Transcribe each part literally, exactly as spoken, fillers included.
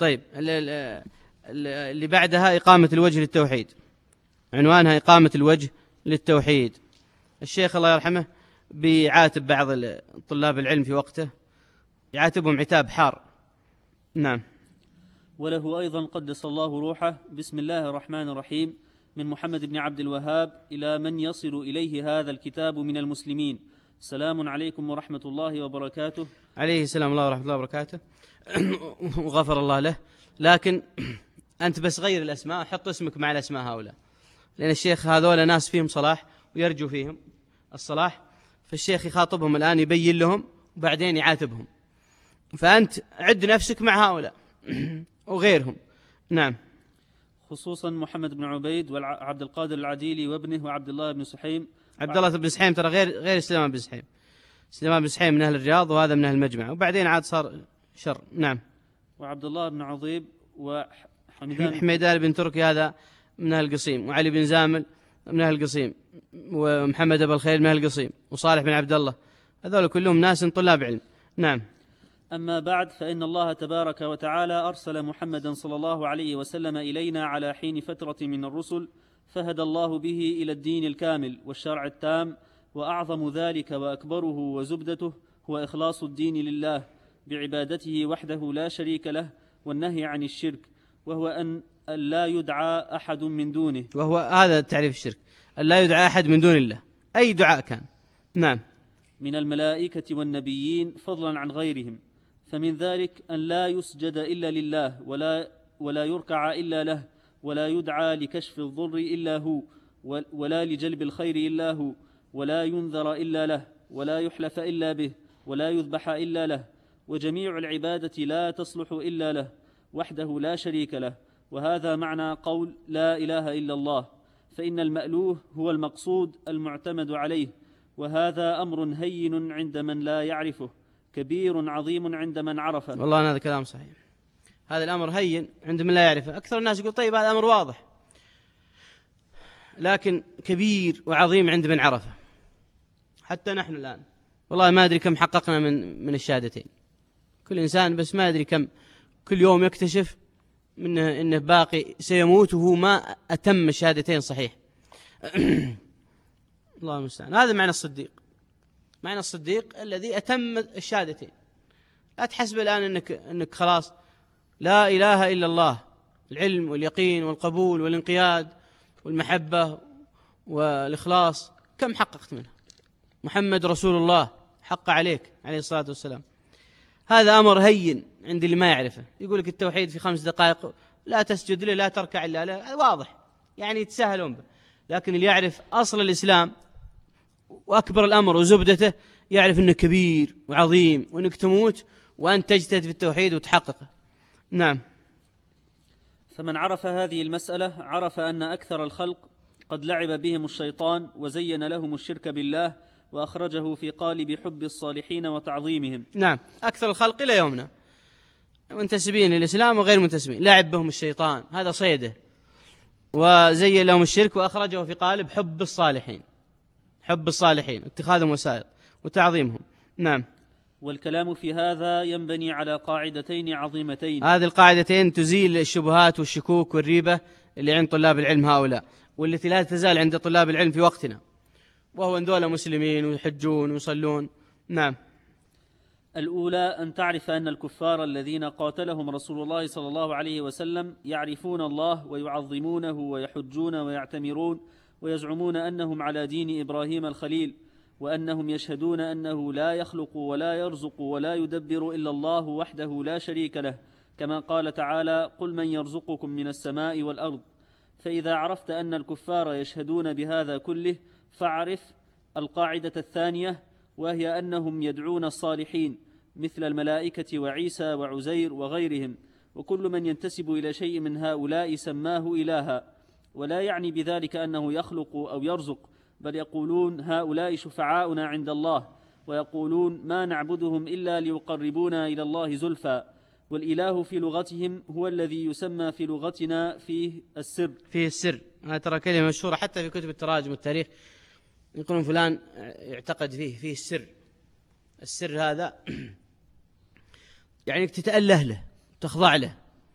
طيب اللي بعدها إقامة الوجه للتوحيد، عنوانها إقامة الوجه للتوحيد. الشيخ الله يرحمه بيعاتب بعض طلاب العلم في وقته، يعاتبهم عتاب حار. نعم. وله أيضا قدس الله روحه: بسم الله الرحمن الرحيم، من محمد بن عبد الوهاب إلى من يصل إليه هذا الكتاب من المسلمين، سلام عليكم ورحمة الله وبركاته. عليه السلام الله ورحمة الله وبركاته وغفر الله له. لكن أنت بس غير الأسماء، حط اسمك مع الأسماء هؤلاء، لأن الشيخ هذول ناس فيهم صلاح ويرجو فيهم الصلاح، فالشيخ يخاطبهم الآن يبين لهم وبعدين يعاتبهم، فأنت عد نفسك مع هؤلاء وغيرهم. نعم. خصوصا محمد بن عبيد وعبد القادر العديلي وابنه وعبد الله بن سحيم. عبد الله بن سحيم ترى غير غير سليمان بن سحيم، سليمان بن سحيم من أهل الرياض وهذا من أهل المجمع، وبعدين عاد صار شر. نعم. وعبد الله بن عظيب وحمدان حميدان بن تركي هذا من أهل القصيم، وعلي بن زامل من أهل القصيم، ومحمد أبو الخير من أهل القصيم، وصالح بن عبد الله، هذول كلهم ناس طلاب علم. نعم. أما بعد، فإن الله تبارك وتعالى أرسل محمدا صلى الله عليه وسلم إلينا على حين فترة من الرسل، فهدى الله به إلى الدين الكامل والشرع التام، وأعظم ذلك وأكبره وزبدته هو إخلاص الدين لله بعبادته وحده لا شريك له، والنهي عن الشرك، وهو أن لا يدعى أحد من دونه. وهو هذا تعريف الشرك، أن لا يدعى أحد من دون الله، أي دعاء كان. نعم. من الملائكة والنبيين فضلا عن غيرهم، فمن ذلك أن لا يسجد إلا لله، ولا, ولا يركع إلا له، ولا يدعى لكشف الضر إلا هو، ولا لجلب الخير إلا هو، ولا ينذر إلا له، ولا يحلف إلا به، ولا يذبح إلا له، وجميع العبادة لا تصلح إلا له وحده لا شريك له. وهذا معنى قول لا إله إلا الله، فإن المألوه هو المقصود المعتمد عليه، وهذا أمر هين عند من لا يعرفه، كبير عظيم عند من عرفه. والله هذا كلام صحيح، هذا الأمر هين عند من لا يعرفه. أكثر الناس يقول طيب هذا أمر واضح، لكن كبير وعظيم عند من عرفه. حتى نحن الآن والله ما أدري كم حققنا من من الشهادتين، كل إنسان بس ما أدري كم كل يوم يكتشف منه إنه باقي سيموت وهو ما أتم الشهادتين صحيح. الله المستعان. هذا معنى الصديق، معنى الصديق الذي أتم الشهادتين. لا تحسب الآن إنك إنك خلاص لا إله إلا الله، العلم واليقين والقبول والانقياد والمحبة والإخلاص كم حققت منه؟ محمد رسول الله حق عليك عليه الصلاة والسلام. هذا أمر هين عند اللي ما يعرفه، يقول لك التوحيد في خمس دقائق، لا تسجد له، لا تركع إلا له، هذا واضح يعني يتساهلون به. لكن اللي يعرف أصل الإسلام وأكبر الأمر وزبدته يعرف أنه كبير وعظيم، وأنك تموت وأن تجتهد في التوحيد وتحققه. نعم. فمن عرف هذه المسألة عرف أن أكثر الخلق قد لعب بهم الشيطان وزين لهم الشرك بالله، وأخرجه في قالب حب الصالحين وتعظيمهم. نعم. أكثر الخلق إلى يومنا منتسبين للإسلام وغير منتسبين لعب بهم الشيطان، هذا صيده، وزين لهم الشرك وأخرجه في قالب حب الصالحين، حب الصالحين اتخاذهم وسائل وتعظيمهم. نعم. والكلام في هذا ينبني على قاعدتين عظيمتين. هذه القاعدتين تزيل الشبهات والشكوك والريبة اللي عند طلاب العلم هؤلاء، والتي لا تزال عند طلاب العلم في وقتنا، وهو أن دول مسلمين ويحجون ويصلون. نعم. الأولى أن تعرف أن الكفار الذين قاتلهم رسول الله صلى الله عليه وسلم يعرفون الله ويعظمونه ويحجون ويعتمرون ويزعمون أنهم على دين إبراهيم الخليل، وأنهم يشهدون أنه لا يخلق ولا يرزق ولا يدبر إلا الله وحده لا شريك له، كما قال تعالى: قل من يرزقكم من السماء والأرض. فإذا عرفت أن الكفار يشهدون بهذا كله، فاعرف القاعدة الثانية، وهي أنهم يدعون الصالحين مثل الملائكة وعيسى وعزير وغيرهم، وكل من ينتسب إلى شيء من هؤلاء سماه إلها، ولا يعني بذلك أنه يخلق أو يرزق، بل يقولون هؤلاء شفعاؤنا عند الله، ويقولون ما نعبدهم إلا ليقربونا إلى الله زلفى. والإله في لغتهم هو الذي يسمى في لغتنا فيه السر. فيه السر، هذا ترى كلمة مشهورة حتى في كتب التراجم والتاريخ، يقولون فلان يعتقد فيه فيه السر. السر هذا يعني تتأله له، تخضع له،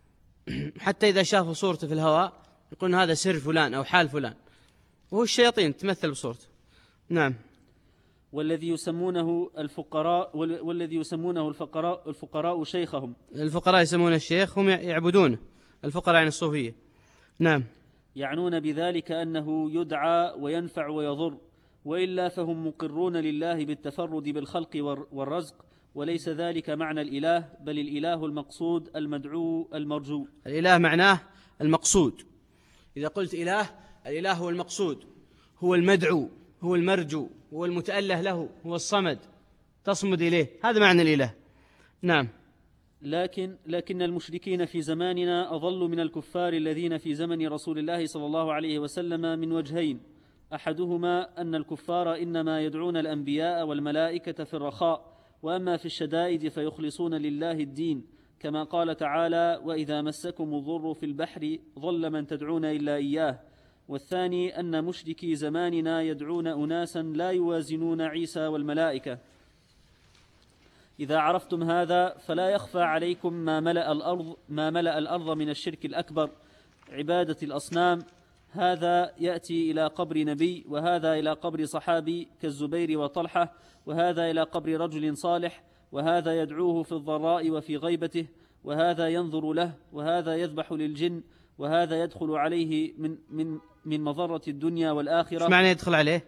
حتى إذا شافوا صورته في الهواء يقولون هذا سر فلان أو حال فلان، وهو الشياطين تمثل بصورته. نعم. والذي يسمونه الفقراء والذي يسمونه الفقراء الفقراء شيخهم. الفقراء يسمون الشيخ، هم يعبدونه، الفقراء يعني الصوفية. نعم. يعنون بذلك أنه يدعى وينفع ويضر، وإلا فهم مقرون لله بالتفرد بالخلق والرزق، وليس ذلك معنى الإله، بل الإله المقصود المدعو المرجو. الإله معناه المقصود. إذا قلت إله، الإله هو المقصود، هو المدعو، هو المرجو، هو المتأله له، هو الصمد تصمد إليه، هذا معنى الإله. نعم. لكن لكن المشركين في زماننا أضل من الكفار الذين في زمن رسول الله صلى الله عليه وسلم من وجهين: أحدهما أن الكفار إنما يدعون الأنبياء والملائكة في الرخاء، وأما في الشدائد فيخلصون لله الدين، كما قال تعالى: وإذا مسكم الضر في البحر ضل من تدعون إلا إياه. والثاني أن مشركي زماننا يدعون أناسا لا يوازنون عيسى والملائكة. إذا عرفتم هذا فلا يخفى عليكم ما ملأ الأرض ما ملأ الأرض من الشرك الأكبر، عبادة الأصنام. هذا يأتي إلى قبر نبي، وهذا إلى قبر صحابي كالزبير وطلحة، وهذا إلى قبر رجل صالح، وهذا يدعوه في الضراء وفي غيبته، وهذا ينظر له، وهذا يذبح للجن، وهذا يدخل عليه من من من مضرة الدنيا والآخرة. ايش معنى يدخل عليه؟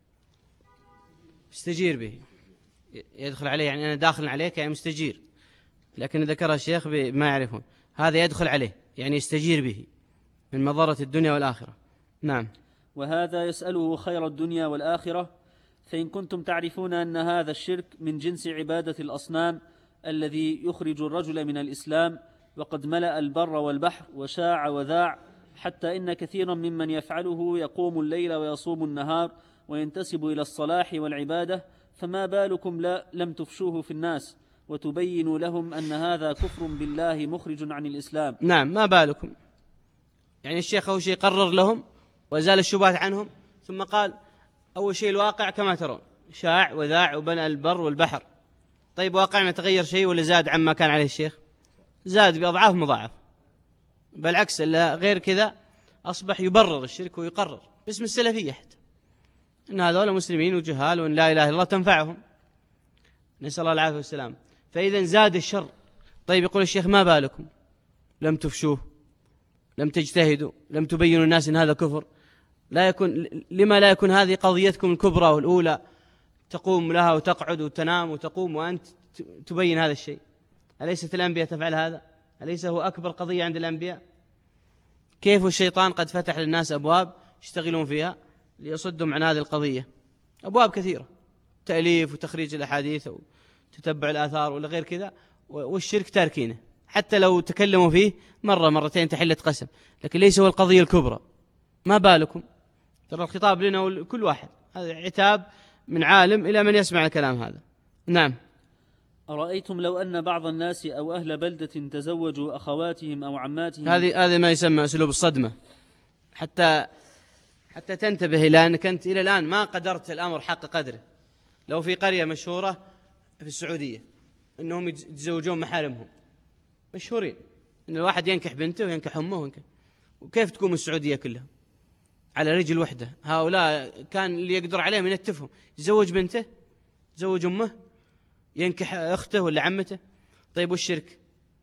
يستجير به. يدخل عليه يعني أنا داخل عليك يعني مستجير، لكن ذكر الشيخ بما يعرفون، هذا يدخل عليه يعني يستجير به من مضرة الدنيا والآخرة. نعم. وهذا يسأله خير الدنيا والآخرة. فإن كنتم تعرفون أن هذا الشرك من جنس عبادة الأصنام الذي يخرج الرجل من الإسلام، وقد ملأ البر والبحر وشاع وذاع، حتى إن كثيرا ممن يفعله يقوم الليل ويصوم النهار وينتسب إلى الصلاح والعبادة، فما بالكم لا لم تفشوه في الناس وتبينوا لهم أن هذا كفر بالله مخرج عن الإسلام. نعم، ما بالكم. يعني الشيخ أول شيء قرر لهم وزال الشبهات عنهم، ثم قال أول شيء الواقع كما ترون، شاع وذاع وبنى البر والبحر. طيب واقعنا تغير شيء ولا زاد عما كان عليه الشيخ؟ زاد بأضعاف مضاعف، بالعكس إلا غير كذا أصبح يبرر الشرك ويقرر باسم السلفية حتى إن هذول مسلمين وجهال وإن لا إله إلا الله تنفعهم، نسأل الله العافية والسلام. فإذا زاد الشر. طيب يقول الشيخ ما بالكم لم تفشوه، لم تجتهدوا، لم تبينوا الناس إن هذا كفر؟ لا يكون لما لا يكون هذه قضيتكم الكبرى والأولى تقوم لها وتقعد وتنام وتقوم وأنت تبين هذا الشيء؟ أليست الأنبياء تفعل هذا؟ أليس هو أكبر قضية عند الأنبياء؟ كيف الشيطان قد فتح للناس أبواب يشتغلون فيها ليصدهم عن هذه القضية، أبواب كثيرة، تأليف وتخريج الأحاديث وتتبع الآثار ولا غير كذا، والشرك تاركينه حتى لو تكلموا فيه مرة مرتين تحلة قسم، لكن ليس هو القضية الكبرى. ما بالكم؟ ترى الخطاب لنا وكل واحد، هذا عتاب من عالم إلى من يسمع الكلام هذا. نعم. أرأيتم لو أن بعض الناس أو أهل بلدة تزوجوا أخواتهم أو عماتهم. هذه هذا ما يسمى أسلوب الصدمة، حتى حتى تنتبه إلى أنك أنت إلى الآن ما قدرت الأمر حق قدره. لو في قرية مشهورة في السعودية أنهم يتزوجون محارمهم، مشهورين أن الواحد ينكح بنته وينكح أمه وينكح. وكيف تقوم السعودية كلها على رجل وحدة؟ هؤلاء كان اللي يقدر عليهم ينتفهم، يزوج بنته، يزوج أمه، ينكح أخته ولا عمته. طيب والشرك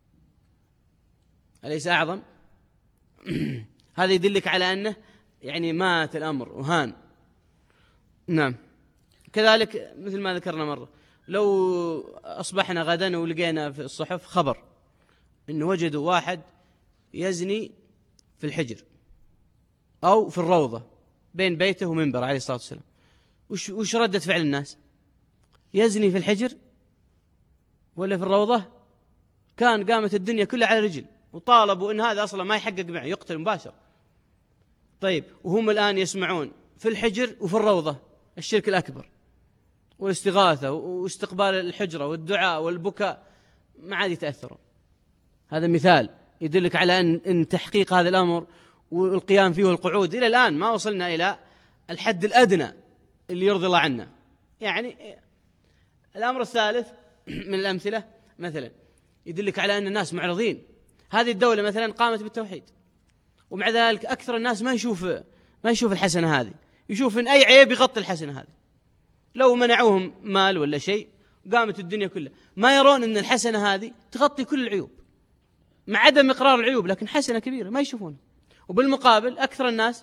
أليس أعظم؟ هذا يدلك على أنه يعني مات الأمر وهان. نعم. كذلك مثل ما ذكرنا مرة، لو أصبحنا غدا ولقينا في الصحف خبر إنه وجدوا واحد يزني في الحجر أو في الروضة بين بيته ومنبر عليه الصلاة والسلام، وش, وش ردة فعل الناس؟ يزني في الحجر ولا في الروضة؟ كان قامت الدنيا كلها على رجل، وطالبوا إن هذا أصلا ما يحقق معه، يقتل مباشر. طيب وهم الآن يسمعون في الحجر وفي الروضة الشرك الأكبر والاستغاثة واستقبال الحجرة والدعاء والبكاء، ما عاد يتأثرون. هذا مثال يدلك على أن, إن تحقيق هذا الأمر والقيام فيه والقعود إلى الآن ما وصلنا إلى الحد الأدنى اللي يرضي الله عنا. يعني الأمر الثالث من الأمثلة مثلا يدلك على أن الناس معرضين هذه الدولة مثلا قامت بالتوحيد، ومع ذلك أكثر الناس ما يشوف ما يشوف الحسنة هذه، يشوف إن أي عيب يغطي الحسنة هذه. لو منعوهم مال ولا شيء قامت الدنيا كلها، ما يرون أن الحسنة هذه تغطي كل العيوب، مع عدم إقرار العيوب لكن حسنة كبيرة ما يشوفونها. وبالمقابل أكثر الناس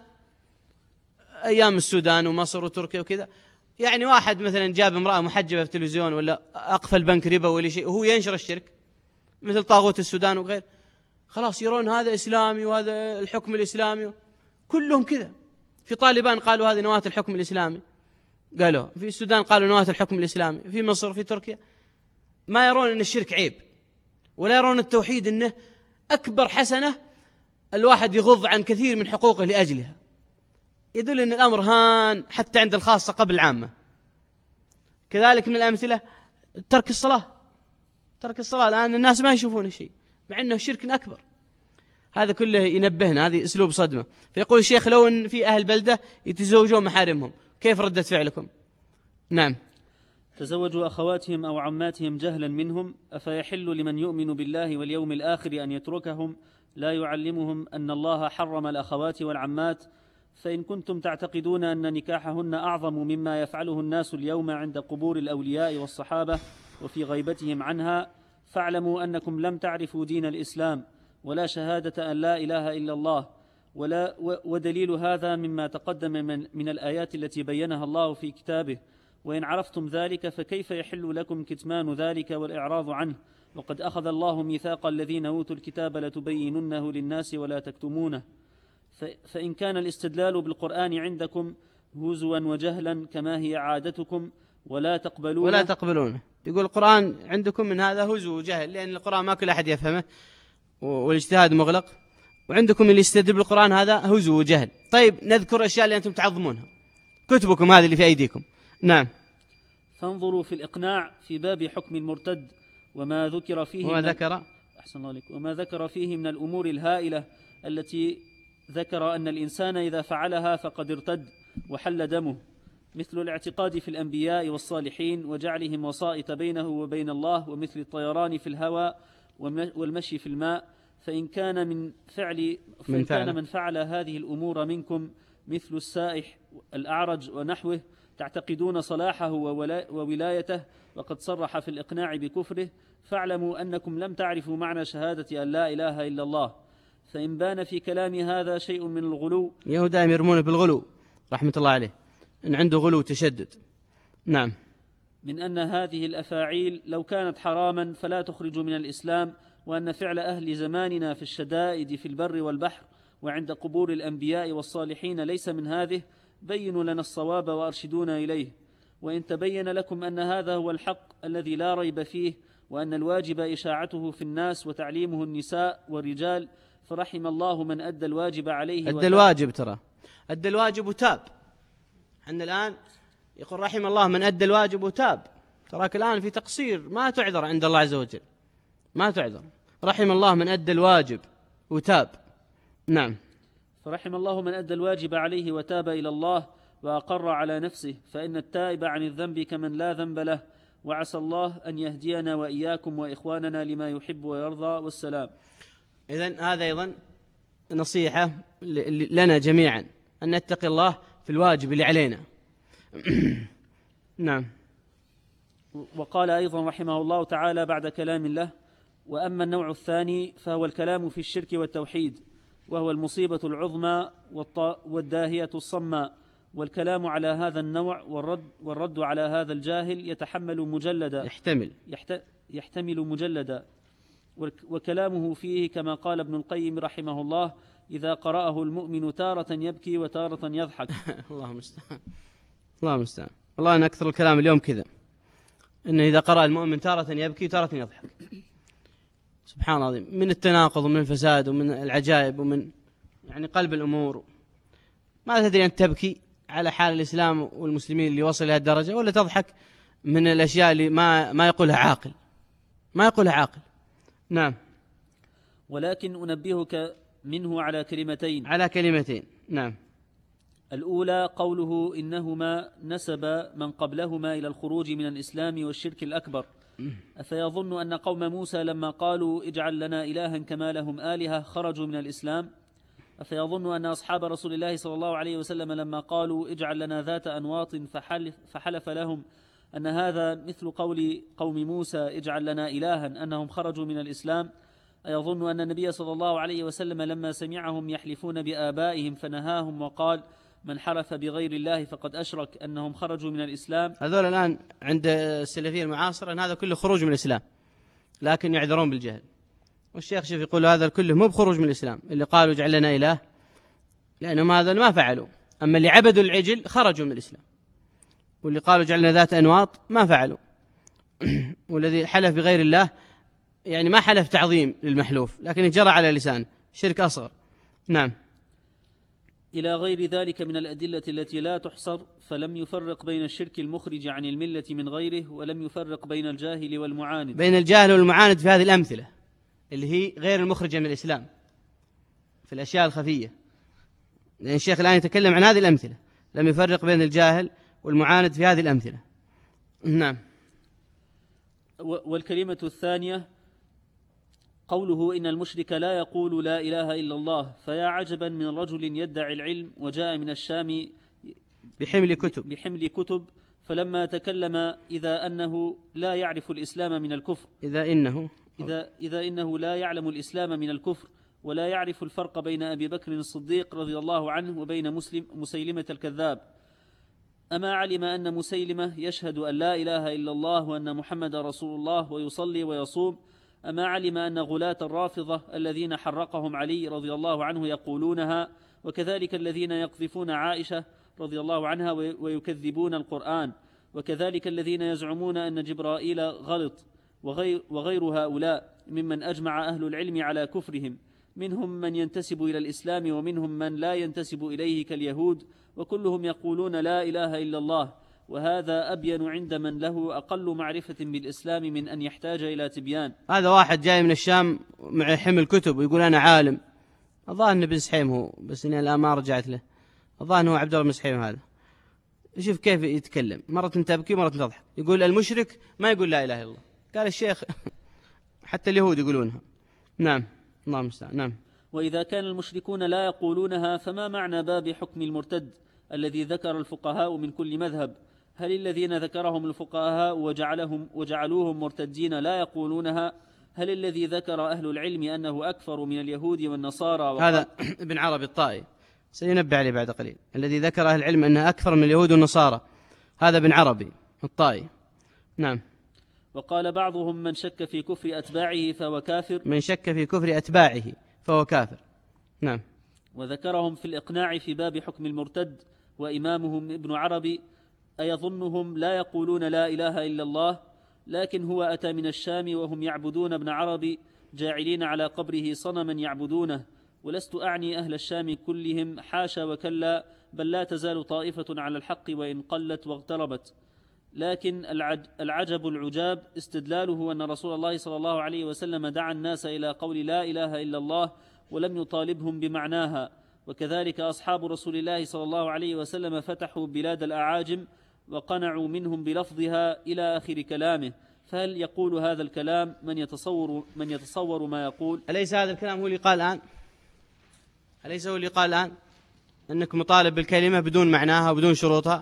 أيام السودان ومصر وتركيا وكذا، يعني واحد مثلا جاب امرأة محجبة في التلفزيون ولا أقفل بنك ربا ولا شيء وهو ينشر الشرك مثل طاغوت السودان وغير، خلاص يرون هذا إسلامي وهذا الحكم الإسلامي، كلهم كذا. في طالبان قالوا هذه نواة الحكم الإسلامي، قالوا في السودان قالوا نواة الحكم الإسلامي، في مصر في تركيا. ما يرون أن الشرك عيب، ولا يرون التوحيد أنه أكبر حسنة الواحد يغض عن كثير من حقوقه لأجلها. يدل أن الأمر هان حتى عند الخاصة قبل العامة. كذلك من الأمثلة ترك الصلاة، ترك الصلاة الآن الناس ما يشوفون شيء مع أنه شرك أكبر. هذا كله ينبهنا، هذه أسلوب صدمة. فيقول الشيخ لو أن في أهل بلدة يتزوجون محارمهم كيف ردة فعلكم؟ نعم. تزوجوا أخواتهم أو عماتهم جهلا منهم، أفيحل لمن يؤمن بالله واليوم الآخر أن يتركهم لا يعلمهم أن الله حرم الأخوات والعمات؟ فإن كنتم تعتقدون أن نكاحهن أعظم مما يفعله الناس اليوم عند قبور الأولياء والصحابة وفي غيبتهم عنها، فاعلموا أنكم لم تعرفوا دين الإسلام ولا شهادة أن لا إله إلا الله. ولا ودليل هذا مما تقدم من, من الآيات التي بينها الله في كتابه. وإن عرفتم ذلك فكيف يحل لكم كتمان ذلك والإعراض عنه؟ وقد أخذ الله ميثاق الذين أوتوا الكتاب لتبيننه للناس ولا تكتمونه. فإن كان الاستدلال بالقرآن عندكم هزوا وجهلا كما هي عادتكم ولا تقبلونه ولا تقبلونه يقول القرآن عندكم من هذا هزو وجهل، لأن القرآن ما كل أحد يفهمه والاجتهاد مغلق، وعندكم اللي يستدل بالقرآن هذا هزو وجهل. طيب نذكر الأشياء اللي أنتم تعظمونها، كتبكم هذه اللي في أيديكم. نعم. فانظروا في الإقناع في باب حكم المرتد وما ذكر فيه وما ذكر أحسن الله عليك وما ذكر فيه من الأمور الهائلة التي ذكر أن الإنسان إذا فعلها فقد ارتد وحل دمه، مثل الاعتقاد في الأنبياء والصالحين وجعلهم وسائط بينه وبين الله، ومثل الطيران في الهواء والمشي في الماء. فإن كان من فعل فإن كان من فعل هذه الأمور منكم مثل السائح الأعرج ونحوه تعتقدون صلاحه وولايته وقد صرح في الإقناع بكفره، فاعلموا أنكم لم تعرفوا معنى شهادة أن لا إله إلا الله. فإن بان في كلام هذا شيء من الغلو، يهودا يرمون بالغلو رحمة الله عليه، إن عنده غلو تشدد. نعم. من أن هذه الأفاعيل لو كانت حراما فلا تخرج من الإسلام، وأن فعل أهل زماننا في الشدائد في البر والبحر وعند قبور الأنبياء والصالحين ليس من هذه، بينوا لنا الصواب وأرشدونا إليه. وإن تبين لكم أن هذا هو الحق الذي لا ريب فيه، وأن الواجب إشاعته في الناس وتعليمه النساء والرجال، فرحم الله من أدى الواجب عليه. أدى الواجب، ترى أدى الواجب وتاب. حنا الآن يقول رحم الله من أدى الواجب وتاب، تراك الآن في تقصير ما تعذر عند الله عز وجل، ما تعذر. رحم الله من أدى الواجب وتاب. نعم. فرحم الله من أدى الواجب عليه وتاب إلى الله وأقر على نفسه، فإن التائب عن الذنب كمن لا ذنب له. وعسى الله أن يهدينا وإياكم وإخواننا لما يحب ويرضى، والسلام. إذن هذا أيضا نصيحة لنا جميعا أن نتقي الله في الواجب اللي علينا. نعم. وقال أيضا رحمه الله تعالى بعد كلام الله: وأما النوع الثاني فهو الكلام في الشرك والتوحيد، وهو المصيبة العظمى والداهية الصماء. والكلام على هذا النوع والرد, والرد على هذا الجاهل يتحمل مجلدا يحتمل يحت يحتمل مجلدا وكلامه فيه كما قال ابن القيم رحمه الله: إذا قرأه المؤمن تارة يبكي وتارة يضحك. الله المستعان، الله المستعان. والله أن أكثر الكلام اليوم كذا، إنه إذا قرأ المؤمن تارة يبكي وتارة يضحك. سبحان الله العظيم، من التناقض ومن الفساد ومن العجائب ومن يعني قلب الأمور. ما تدري أن تبكي على حال الإسلام والمسلمين اللي وصل إلى الدرجة، ولا تضحك من الأشياء اللي ما ما يقولها عاقل، ما يقولها عاقل. نعم. ولكن أنبهك منه على كلمتين على كلمتين نعم. الأولى قوله إنهما نسب من قبلهما إلى الخروج من الإسلام والشرك الأكبر، أفيظن أن قوم موسى لما قالوا اجعل لنا إلها كما لهم آلهة خرجوا من الإسلام؟ أفيظن أن أصحاب رسول الله صلى الله عليه وسلم لما قالوا اجعل لنا ذات أنواط فحلف, فحلف لهم أن هذا مثل قول قوم موسى اجعل لنا إلها أنهم خرجوا من الإسلام؟ أيظن أن النبي صلى الله عليه وسلم لما سمعهم يحلفون بآبائهم فنهاهم وقال من حلف بغير الله فقد أشرك أنهم خرجوا من الإسلام؟ هذول الآن عند السلفية المعاصرة أن هذا كله خروج من الإسلام، لكن يعذرون بالجهل. والشيخ شوف يقول هذا كله مو بخروج من الإسلام، اللي قالوا اجعل لنا إله لأنهم هذا ما فعلوا، أما اللي عبدوا العجل خرجوا من الإسلام، واللي قالوا اجعل لنا ذات أنواط ما فعلوا. والذي حلف بغير الله يعني ما حلف تعظيم للمحلوف، لكن جرى على لسانه، شرك أصغر. نعم. إلى غير ذلك من الأدلة التي لا تحصر، فلم يفرق بين الشرك المخرج عن الملة من غيره، ولم يفرق بين الجاهل والمعاند. بين الجاهل والمعاند في هذه الأمثلة اللي هي غير المخرجة من الإسلام في الأشياء الخفية، لأن الشيخ الآن يتكلم عن هذه الأمثلة، لم يفرق بين الجاهل والمعاند في هذه الأمثلة. نعم. والكلمة الثانية قوله إن المشرك لا يقول لا إله إلا الله، فيا عجبا من رجل يدعي العلم وجاء من الشام بحمل كتب بحمل كتب فلما تكلم إذا أنه لا يعرف الإسلام من الكفر إذا إنه إذا, إذا إنه لا يعلم الإسلام من الكفر، ولا يعرف الفرق بين أبي بكر الصديق رضي الله عنه وبين مسلم مسيلمة الكذاب. أما علم أن مسيلمة يشهد أن لا إله إلا الله وأن محمد رسول الله ويصلي ويصوم؟ أما علم أن غلاة الرافضة الذين حرقهم علي رضي الله عنه يقولونها، وكذلك الذين يقذفون عائشة رضي الله عنها ويكذبون القرآن، وكذلك الذين يزعمون أن جبرائيل غلط، وغير, وغير هؤلاء ممن أجمع أهل العلم على كفرهم، منهم من ينتسب إلى الإسلام ومنهم من لا ينتسب إليه كاليهود، وكلهم يقولون لا إله إلا الله. وهذا أبين عند من له أقل معرفة بالإسلام من أن يحتاج إلى تبيان. هذا واحد جاي من الشام مع حمل كتب ويقول أنا عالم، الظاهر ابن سحيم هو، بس إني الآن ما رجعت له، الظاهر هو عبد الله بن سحيم هذا. شوف كيف يتكلم، مرة تبكي مرة تضحك. يقول المشرك ما يقول لا إله إلا الله، قال الشيخ حتى اليهود يقولونها. نعم، الله المستعان. نعم. وإذا كان المشركون لا يقولونها فما معنى باب حكم المرتد الذي ذكر الفقهاء من كل مذهب؟ هل الذين ذكرهم الفقهاء وجعلهم وجعلوهم مرتدين لا يقولونها؟ هل الذي ذكر أهل العلم أنه أكفر من اليهود والنصارى؟ هذا ابن عربي الطائي سينبه عليه بعد قليل. الذي ذكر أهل العلم أنه أكفر من اليهود والنصارى هذا ابن عربي الطائي. نعم. وقال بعضهم من شك في كفر أتباعه فهو كافر. من شك في كفر أتباعه فهو كافر. نعم. وذكرهم في الإقناع في باب حكم المرتد، وإمامهم ابن عربي أيظنهم لا يقولون لا إله إلا الله، لكن هو أتى من الشام وهم يعبدون ابن عربي جاعلين على قبره صنما يعبدونه. ولست أعني أهل الشام كلهم، حاشا وكلا، بل لا تزال طائفة على الحق وإن قلت واغتربت. لكن العجب العجاب استدلاله أن رسول الله صلى الله عليه وسلم دعا الناس إلى قول لا إله إلا الله ولم يطالبهم بمعناها، وكذلك أصحاب رسول الله صلى الله عليه وسلم فتحوا بلاد الأعاجم وقنعوا منهم بلفظها إلى آخر كلامه. فهل يقول هذا الكلام من يتصور, من يتصور ما يقول؟ أليس هذا الكلام هو اللي قال الآن؟ أليس هو اللي قال الآن أنك مطالب بالكلمة بدون معناها وبدون شروطها؟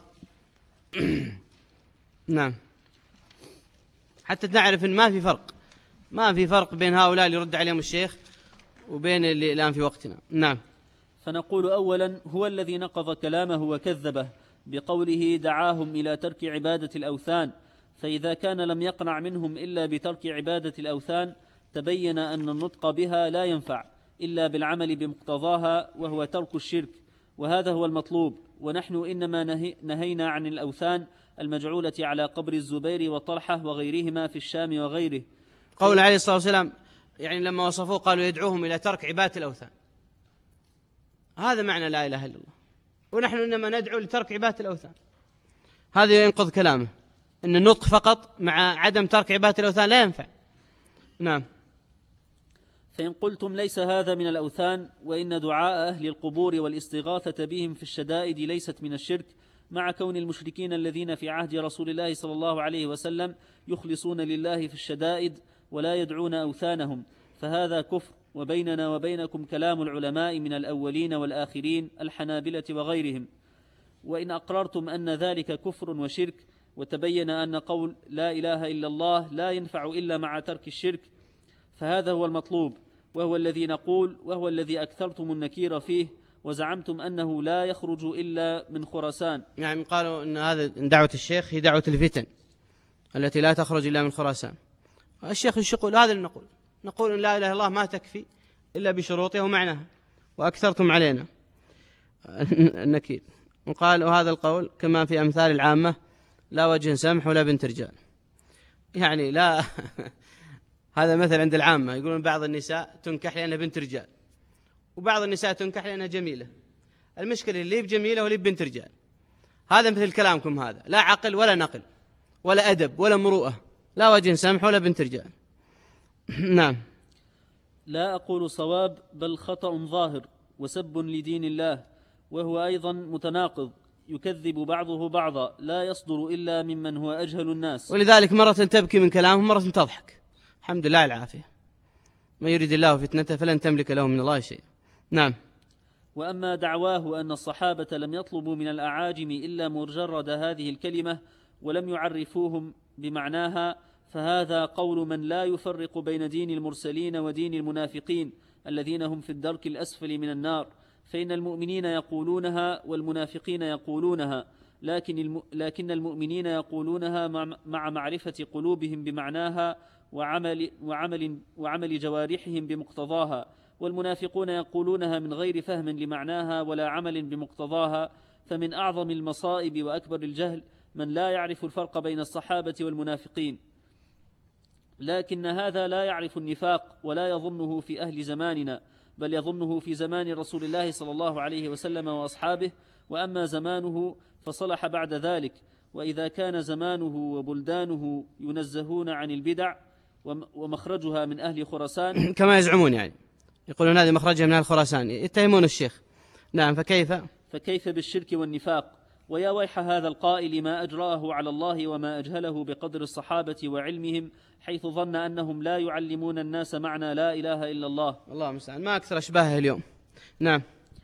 نعم. حتى نعرف أن ما في فرق ما في فرق بين هؤلاء اللي يرد عليهم الشيخ وبين اللي الآن في وقتنا. نعم. فنقول أولا هو الذي نقض كلامه وكذبه بقوله دعاهم إلى ترك عبادة الأوثان، فإذا كان لم يقنع منهم إلا بترك عبادة الأوثان تبين أن النطق بها لا ينفع إلا بالعمل بمقتضاها، وهو ترك الشرك، وهذا هو المطلوب. ونحن إنما نهي نهينا عن الأوثان المجعولة على قبر الزبير وطلحة وغيرهما في الشام وغيره. قول عليه الصلاة والسلام يعني لما وصفوه قالوا يدعوهم إلى ترك عبادة الأوثان، هذا معنى لا إله إلا الله، ونحن إنما ندعو لترك عبادة الأوثان. هذا ينقض كلامه أن النطق فقط مع عدم ترك عبادة الأوثان لا ينفع. نعم. فإن قلتم ليس هذا من الأوثان وإن دعاء أهل القبور والاستغاثة بهم في الشدائد ليست من الشرك، مع كون المشركين الذين في عهد رسول الله صلى الله عليه وسلم يخلصون لله في الشدائد ولا يدعون أوثانهم، فهذا كفر. وبيننا وبينكم كلام العلماء من الأولين والآخرين الحنابلة وغيرهم. وإن أقررتم أن ذلك كفر وشرك، وتبين أن قول لا إله إلا الله لا ينفع إلا مع ترك الشرك، فهذا هو المطلوب، وهو الذي نقول، وهو الذي أكثرتم النكير فيه، وزعمتم أنه لا يخرج إلا من خراسان. يعني قالوا أن هذا دعوة الشيخ هي دعوة الفتن التي لا تخرج إلا من خراسان. الشيخ ايش يقول؟ هذا اللي نقول، نقول أن لا إله إلا الله ما تكفي إلا بشروطها ومعناها، وأكثرتم علينا النكير. وقال وهذا القول كما في أمثال العامة لا وجه سمح ولا بنت رجال. يعني لا هذا مثل عند العامة، يقولون بعض النساء تنكح لأنها بنت رجال، وبعض النساء تنكح لأنها جميلة. المشكلة اللي بجميلة واللي بنت رجال. هذا مثل كلامكم هذا، لا عقل ولا نقل ولا أدب ولا مروءة، لا وجه سمح ولا بنت رجال. نعم. لا أقول صواب بل خطأ ظاهر وسب لدين الله، وهو أيضا متناقض يكذب بعضه بعضا، لا يصدر إلا ممن هو أجهل الناس. ولذلك مرة تبكي من كلامهم مرة تضحك. الحمد لله العافية. ما يريد الله فتنته فلن تملك له من الله شيء. نعم. وأما دعواه أن الصحابة لم يطلبوا من الأعاجم إلا مجرد هذه الكلمة ولم يعرفوهم بمعناها، فهذا قول من لا يفرق بين دين المرسلين ودين المنافقين الذين هم في الدرك الأسفل من النار، فإن المؤمنين يقولونها والمنافقين يقولونها، لكن, الم... لكن المؤمنين يقولونها مع معرفة قلوبهم بمعناها وعمل, وعمل, وعمل جوارحهم بمقتضاها، والمنافقون يقولونها من غير فهم لمعناها ولا عمل بمقتضاها. فمن أعظم المصائب وأكبر الجهل من لا يعرف الفرق بين الصحابة والمنافقين، لكن هذا لا يعرف النفاق ولا يظنه في أهل زماننا، بل يظنه في زمان رسول الله صلى الله عليه وسلم وأصحابه، وأما زمانه فصلح بعد ذلك. وإذا كان زمانه وبلدانه ينزهون عن البدع ومخرجها من أهل خراسان كما يزعمون، يعني يقولون هذه مخرجها من أهل خراسان، يتهمون الشيخ. نعم. فكيف فكيف بالشرك والنفاق؟ ويا ويح هذا القائل ما أجراه على الله وما أجهله بقدر الصحابة وعلمهم، حيث ظن أنهم لا يعلمون الناس معنى لا إله إلا الله. الله المستعان، ما أكثر أشباهه اليوم. نعم.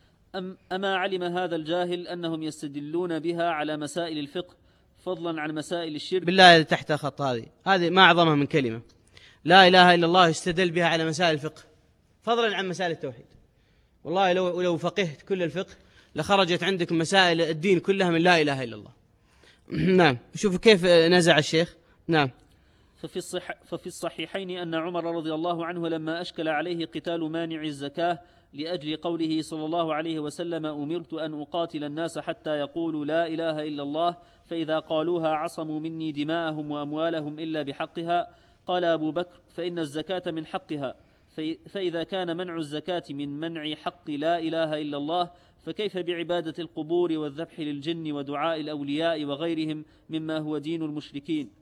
أم أما علم هذا الجاهل أنهم يستدلون بها على مسائل الفقه فضلا عن مسائل الشرك؟ بالله تحت خط هذه هذه ما أعظمها من كلمة لا إله إلا الله يستدل بها على مسائل الفقه فضلا عن مسائل التوحيد. والله لو لو فقهت كل الفقه لخرجت عندك مسائل الدين كلها من لا إله إلا الله. نعم. شوفوا كيف نزع الشيخ. نعم. ففي, الصح ففي الصحيحين أن عمر رضي الله عنه لما أشكل عليه قتال مانع الزكاة لأجل قوله صلى الله عليه وسلم أمرت أن أقاتل الناس حتى يقولوا لا إله إلا الله، فإذا قالوها عصموا مني دماءهم وأموالهم إلا بحقها، قال أبو بكر فإن الزكاة من حقها، فإذا كان منع الزكاة من منع حق لا إله إلا الله، فكيف بعبادة القبور والذبح للجن ودعاء الأولياء وغيرهم مما هو دين المشركين؟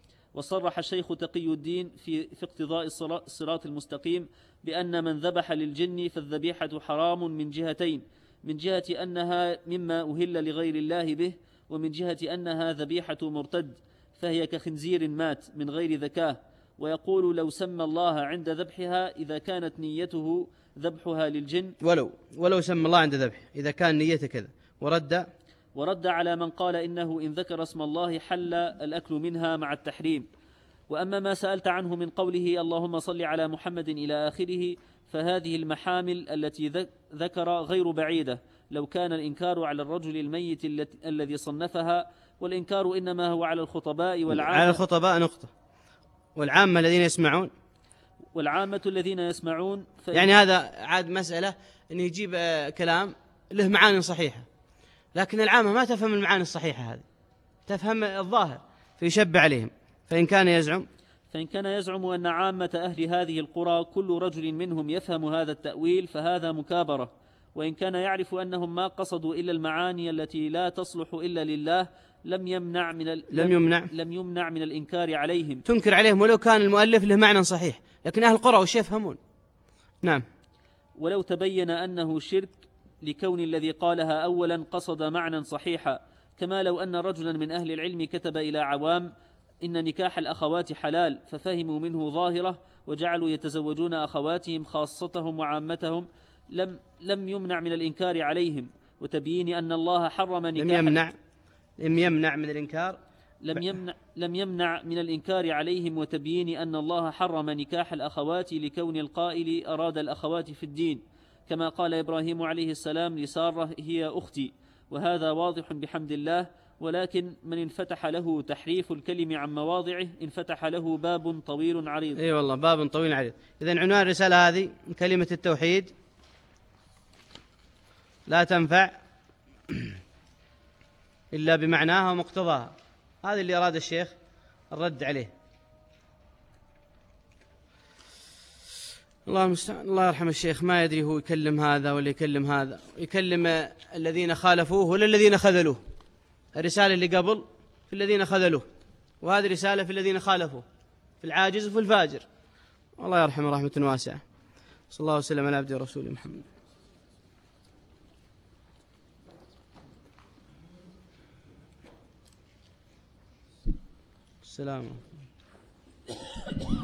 وصرح الشيخ تقي الدين في, في اقتضاء الصراط المستقيم بأن من ذبح للجن فالذبيحة حرام من جهتين، من جهة أنها مما أهل لغير الله به، ومن جهة أنها ذبيحة مرتد فهي كخنزير مات من غير ذكاه. ويقول لو سمى الله عند ذبحها إذا كانت نيته ذبحها للجن، ولو ولو سمى الله عند ذبحه إذا كان نيته كذا، ورد ورد على من قال إنه إن ذكر اسم الله حل الأكل منها مع التحريم. وأما ما سألت عنه من قوله اللهم صل على محمد إلى آخره، فهذه المحامل التي ذكر غير بعيدة لو كان الإنكار على الرجل الميت الذي صنفها، والإنكار إنما هو على الخطباء والعامة. على الخطباء نقطة، والعامة الذين يسمعون والعامة الذين يسمعون يعني هذا عاد مسألة أن يجيب كلام له معاني صحيحة، لكن العامة ما تفهم المعاني الصحيحة هذه، تفهم الظاهر فيشبع عليهم. فإن كان يزعم فإن كان يزعم أن عامة أهل هذه القرى كل رجل منهم يفهم هذا التأويل فهذا مكابرة. وإن كان يعرف أنهم ما قصدوا إلا المعاني التي لا تصلح إلا لله لم يمنع من ال... لم يمنع لم يمنع من الإنكار عليهم. تنكر عليهم ولو كان المؤلف له معنى صحيح، لكن أهل القرى وش يفهمون. نعم. ولو تبين أنه شرك لكون الذي قالها أولا قصد معنى صحيحا، كما لو أن رجلا من أهل العلم كتب إلى عوام إن نكاح الأخوات حلال، ففهموا منه ظاهرة وجعلوا يتزوجون أخواتهم خاصتهم وعامتهم، لم لم يمنع من الإنكار عليهم وتبيين أن الله حرم نكاح لم يمنع لم يمنع من الإنكار لم يمنع لم يمنع من الإنكار عليهم وتبيين أن الله حرم نكاح الأخوات لكون القائل أراد الأخوات في الدين، كما قال إبراهيم عليه السلام لسارة هي أختي، وهذا واضح بحمد الله. ولكن من انفتح له تحريف الكلم عن مواضعه انفتح له باب طويل عريض. اي والله باب طويل عريض. إذن عنوان الرسالة هذه كلمة التوحيد لا تنفع إلا بمعناها ومقتضاها. هذا اللي أراد الشيخ الرد عليه. الله المستعان. الله يرحم الشيخ، ما يدري هو يكلم هذا ولا يكلم هذا، يكلم الذين خالفوه ولا الذين خذلوه. الرسالة اللي قبل في الذين خذلوه، وهذه رسالة في الذين خالفوه، في العاجز وفي الفاجر. الله يرحمه رحمة واسعة. صلى الله وسلم على عبده ورسوله محمد. السلام عليكم.